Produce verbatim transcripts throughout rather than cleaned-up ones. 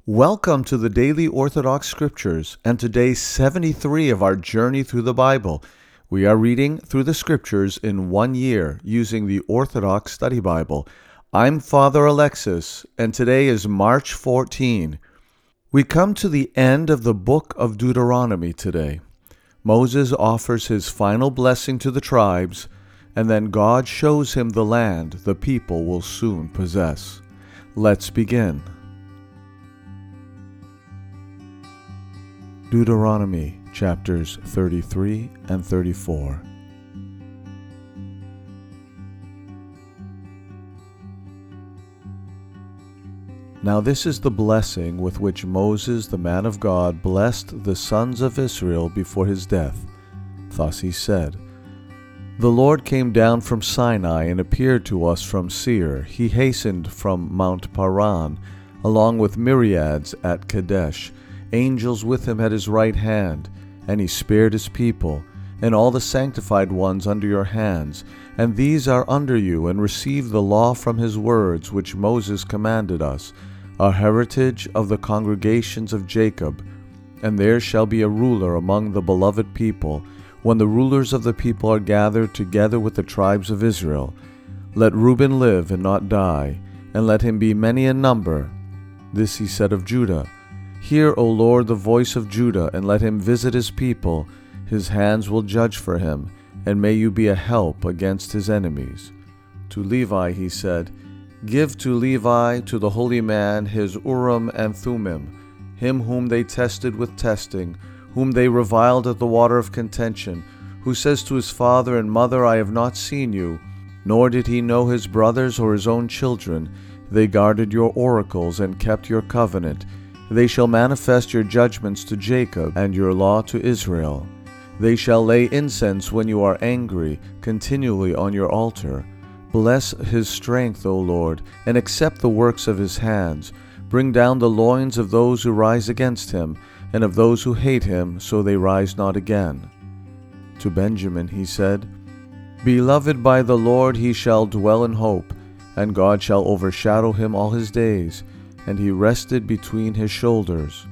Welcome to the Daily Orthodox Scriptures and today's seventy-three of our journey through the Bible. We are reading through the Scriptures in one year using the Orthodox Study Bible. I'm Father Alexis, and today is March fourteenth. We come to the end of the book of Deuteronomy today. Moses offers his final blessing to the tribes, and then God shows him the land the people will soon possess. Let's begin. Deuteronomy chapters thirty-three and thirty-four. Now this is the blessing with which Moses, the man of God, blessed the sons of Israel before his death. Thus he said, The Lord came down from Sinai and appeared to us from Seir. He hastened from Mount Paran, along with myriads at Kadesh, angels with him at his right hand, and he spared his people, and all the sanctified ones under your hands, and these are under you, and receive the law from his words which Moses commanded us, a heritage of the congregations of Jacob. And there shall be a ruler among the beloved people, when the rulers of the people are gathered together with the tribes of Israel. Let Reuben live and not die, and let him be many in number. This he said of Judah, Hear, O Lord, the voice of Judah, and let him visit his people. His hands will judge for him, and may you be a help against his enemies. To Levi he said, Give to Levi, to the holy man, his Urim and Thummim, him whom they tested with testing, whom they reviled at the water of contention, who says to his father and mother, I have not seen you, nor did he know his brothers or his own children. They guarded your oracles and kept your covenant. They shall manifest your judgments to Jacob and your law to Israel. They shall lay incense when you are angry, continually on your altar. Bless his strength, O Lord, and accept the works of his hands. Bring down the loins of those who rise against him, and of those who hate him, so they rise not again. To Benjamin he said, Beloved by the Lord he shall dwell in hope, and God shall overshadow him all his days. And he rested between his shoulders.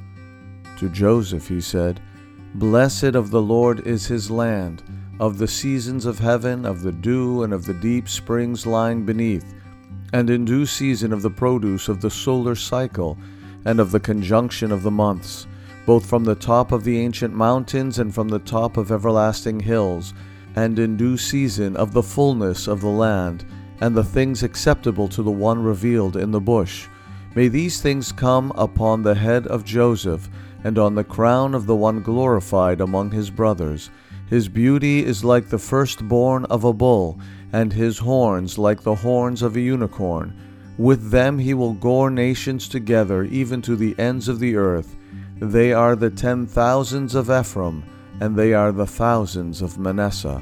To Joseph he said, Blessed of the Lord is his land, of the seasons of heaven, of the dew, and of the deep springs lying beneath, and in due season of the produce of the solar cycle, and of the conjunction of the months, both from the top of the ancient mountains and from the top of everlasting hills, and in due season of the fullness of the land, and the things acceptable to the one revealed in the bush. May these things come upon the head of Joseph, and on the crown of the one glorified among his brothers. His beauty is like the firstborn of a bull, and his horns like the horns of a unicorn. With them he will gore nations together, even to the ends of the earth. They are the ten thousands of Ephraim, and they are the thousands of Manasseh.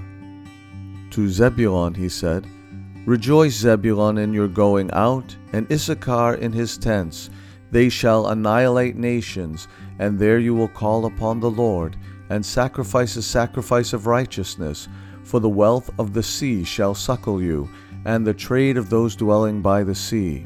To Zebulun he said, Rejoice, Zebulun, in your going out, and Issachar in his tents. They shall annihilate nations, and there you will call upon the Lord, and sacrifice a sacrifice of righteousness. For the wealth of the sea shall suckle you, and the trade of those dwelling by the sea.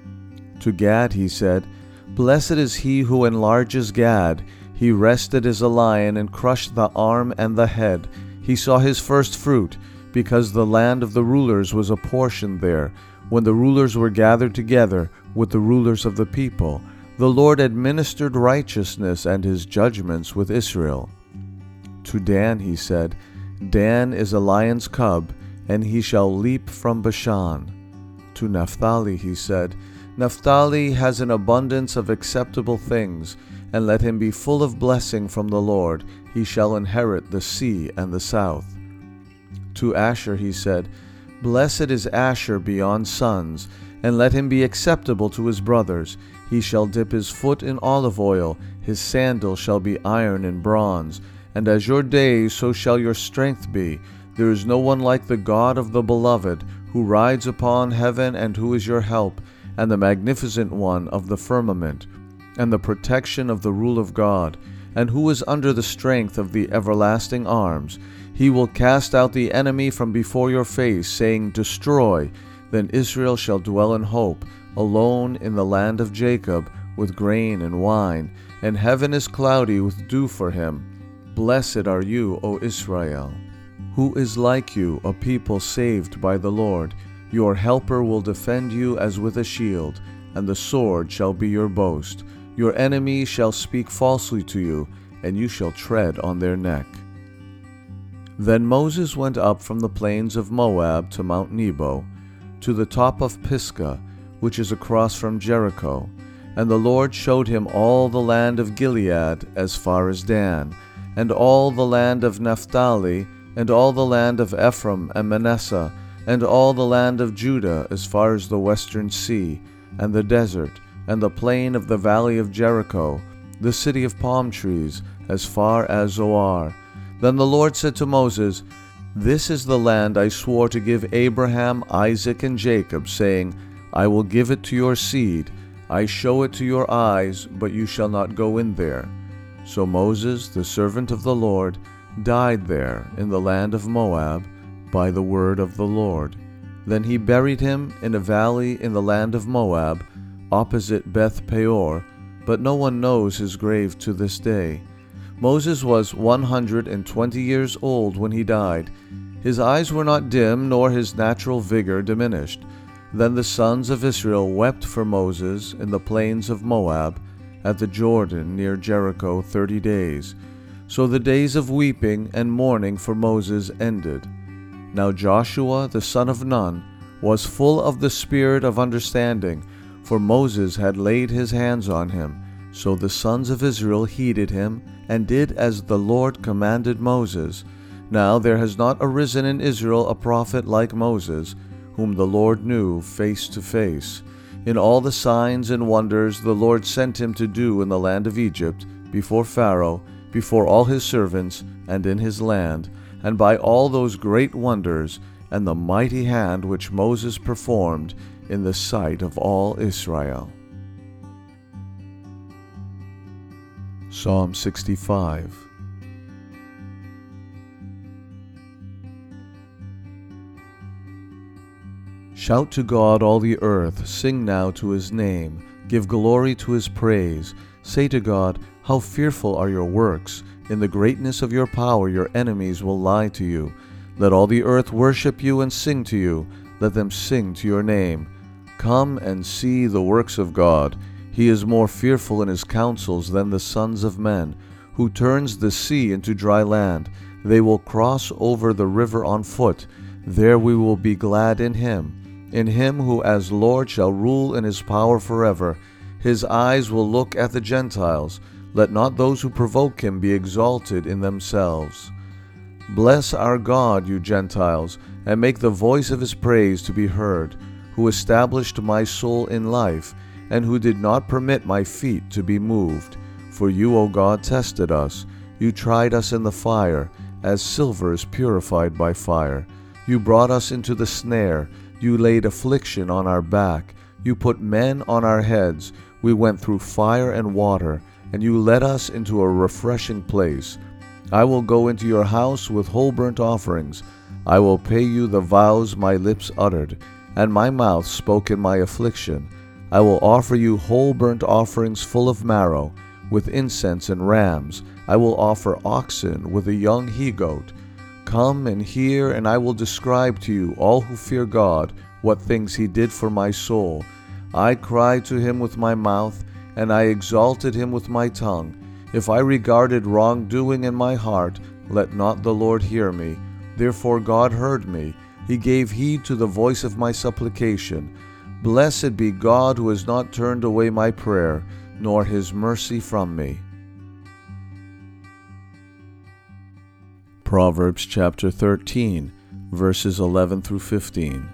To Gad he said, Blessed is he who enlarges Gad. He rested as a lion, and crushed the arm and the head. He saw his first fruit, because the land of the rulers was apportioned there, when the rulers were gathered together with the rulers of the people. The Lord administered righteousness and his judgments with Israel. To Dan he said, Dan is a lion's cub, and he shall leap from Bashan. To Naphtali he said, Naphtali has an abundance of acceptable things, and let him be full of blessing from the Lord. He shall inherit the sea and the south. To Asher he said, Blessed is Asher beyond sons, and let him be acceptable to his brothers. He shall dip his foot in olive oil, his sandal shall be iron and bronze. And as your days, so shall your strength be. There is no one like the God of the beloved, who rides upon heaven, and who is your help, and the magnificent one of the firmament, and the protection of the rule of God, and who is under the strength of the everlasting arms. He will cast out the enemy from before your face, saying, Destroy. Then Israel shall dwell in hope, alone in the land of Jacob, with grain and wine, and heaven is cloudy with dew for him. Blessed are you, O Israel. Who is like you, a people saved by the Lord? Your helper will defend you as with a shield, and the sword shall be your boast. Your enemies shall speak falsely to you, and you shall tread on their neck. Then Moses went up from the plains of Moab to Mount Nebo, to the top of Pisgah, which is across from Jericho. And the Lord showed him all the land of Gilead as far as Dan, and all the land of Naphtali, and all the land of Ephraim and Manasseh, and all the land of Judah as far as the western sea, and the desert, and the plain of the valley of Jericho, the city of palm trees, as far as Zoar. Then the Lord said to Moses, This is the land I swore to give Abraham, Isaac, and Jacob, saying, I will give it to your seed. I show it to your eyes, but you shall not go in there. So Moses, the servant of the Lord, died there in the land of Moab by the word of the Lord. Then he buried him in a valley in the land of Moab, opposite Beth Peor, but no one knows his grave to this day. Moses was one hundred and twenty years old when he died. His eyes were not dim, nor his natural vigor diminished. Then the sons of Israel wept for Moses in the plains of Moab, at the Jordan near Jericho thirty days. So the days of weeping and mourning for Moses ended. Now Joshua the son of Nun was full of the spirit of understanding, for Moses had laid his hands on him. So the sons of Israel heeded him, and did as the Lord commanded Moses. Now there has not arisen in Israel a prophet like Moses, whom the Lord knew face to face. In all the signs and wonders the Lord sent him to do in the land of Egypt, before Pharaoh, before all his servants, and in his land, and by all those great wonders, and the mighty hand which Moses performed in the sight of all Israel. Psalm sixty-five. Shout to God, all the earth, sing now to his name, give glory to his praise. Say to God, how fearful are your works! In the greatness of your power your enemies will lie to you. Let all the earth worship you and sing to you. Let them sing to your name. Come and see the works of God. He is more fearful in his counsels than the sons of men, who turns the sea into dry land. They will cross over the river on foot. There we will be glad in him. In him who as Lord shall rule in his power forever. His eyes will look at the Gentiles. Let not those who provoke him be exalted in themselves. Bless our God, you Gentiles, and make the voice of his praise to be heard, who established my soul in life, and who did not permit my feet to be moved. For you, O God, tested us. You tried us in the fire, as silver is purified by fire. You brought us into the snare. You laid affliction on our back. You put men on our heads. We went through fire and water, and you led us into a refreshing place. I will go into your house with whole burnt offerings. I will pay you the vows my lips uttered, and my mouth spoke in my affliction. I will offer you whole burnt offerings full of marrow, with incense and rams. I will offer oxen with a young he-goat. Come and hear, and I will describe to you, all who fear God, what things he did for my soul. I cried to him with my mouth, and I exalted him with my tongue. If I regarded wrongdoing in my heart, let not the Lord hear me. Therefore God heard me. He gave heed to the voice of my supplication. Blessed be God who has not turned away my prayer, nor his mercy from me. Proverbs chapter thirteen, verses eleven through fifteen.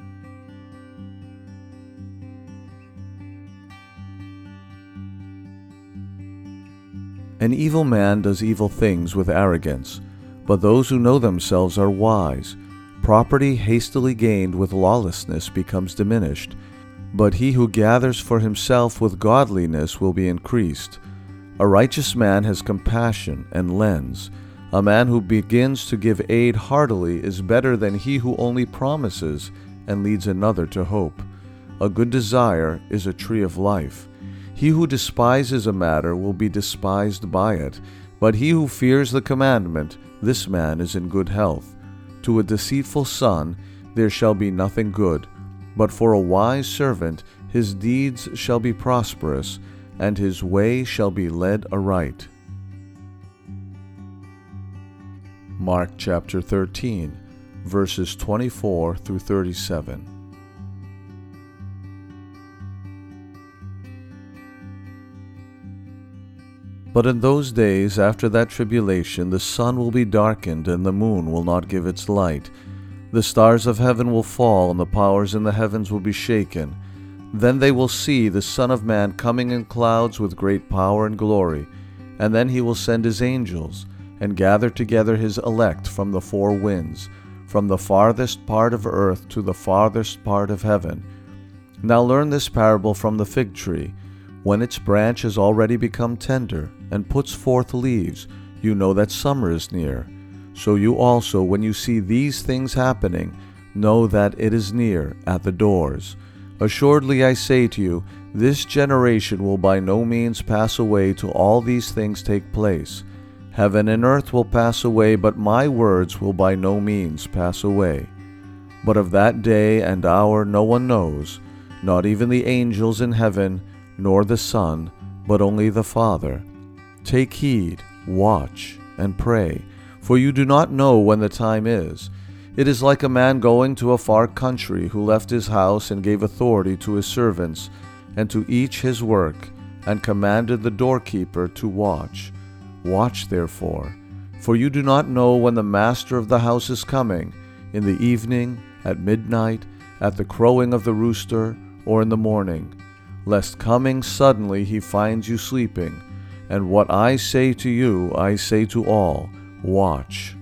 An evil man does evil things with arrogance, but those who know themselves are wise. Property hastily gained with lawlessness becomes diminished, but he who gathers for himself with godliness will be increased. A righteous man has compassion and lends. A man who begins to give aid heartily is better than he who only promises and leads another to hope. A good desire is a tree of life. He He who despises a matter will be despised by it, but he who fears the commandment, this man is in good health. To a deceitful son there shall be nothing good, but for a wise servant his deeds shall be prosperous, and his way shall be led aright. Mark chapter thirteen, verses twenty-four through thirty-seven. But in those days after that tribulation the sun will be darkened, and the moon will not give its light. The stars of heaven will fall, and the powers in the heavens will be shaken. Then they will see the Son of Man coming in clouds with great power and glory. And then he will send his angels, and gather together his elect from the four winds, from the farthest part of earth to the farthest part of heaven. Now learn this parable from the fig tree. When its branch has already become tender, and puts forth leaves, you know that summer is near. So you also, when you see these things happening, know that it is near, at the doors. Assuredly I say to you, this generation will by no means pass away till all these things take place. Heaven and earth will pass away, but my words will by no means pass away. But of that day and hour no one knows, not even the angels in heaven, nor the Son, but only the Father. Take heed, watch, and pray, for you do not know when the time is. It is like a man going to a far country, who left his house and gave authority to his servants, and to each his work, and commanded the doorkeeper to watch. Watch therefore, for you do not know when the master of the house is coming, in the evening, at midnight, at the crowing of the rooster, or in the morning, lest coming suddenly he finds you sleeping. And what I say to you, I say to all, watch.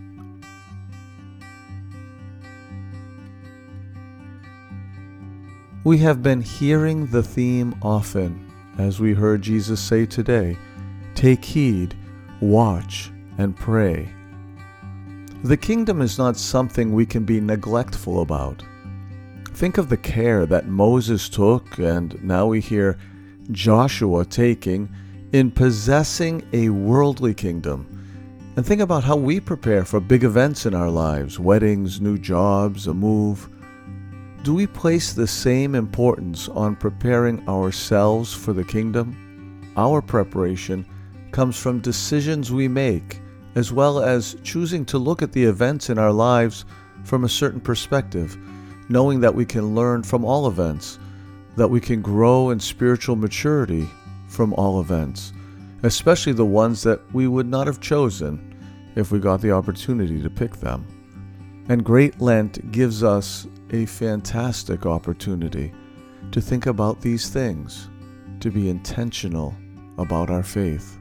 We have been hearing the theme often, as we heard Jesus say today, take heed, watch, and pray. The kingdom is not something we can be neglectful about. Think of the care that Moses took, and now we hear Joshua taking, in possessing a worldly kingdom. And think about how we prepare for big events in our lives, weddings, new jobs, a move. Do we place the same importance on preparing ourselves for the kingdom? Our preparation comes from decisions we make, as well as choosing to look at the events in our lives from a certain perspective, knowing that we can learn from all events, that we can grow in spiritual maturity from all events, especially the ones that we would not have chosen if we got the opportunity to pick them. And Great Lent gives us a fantastic opportunity to think about these things, to be intentional about our faith.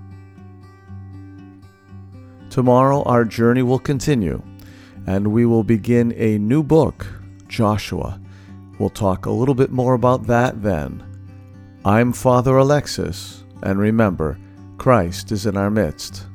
Tomorrow our journey will continue, and we will begin a new book, Joshua. We'll talk a little bit more about that then. I'm Father Alexis, and remember, Christ is in our midst.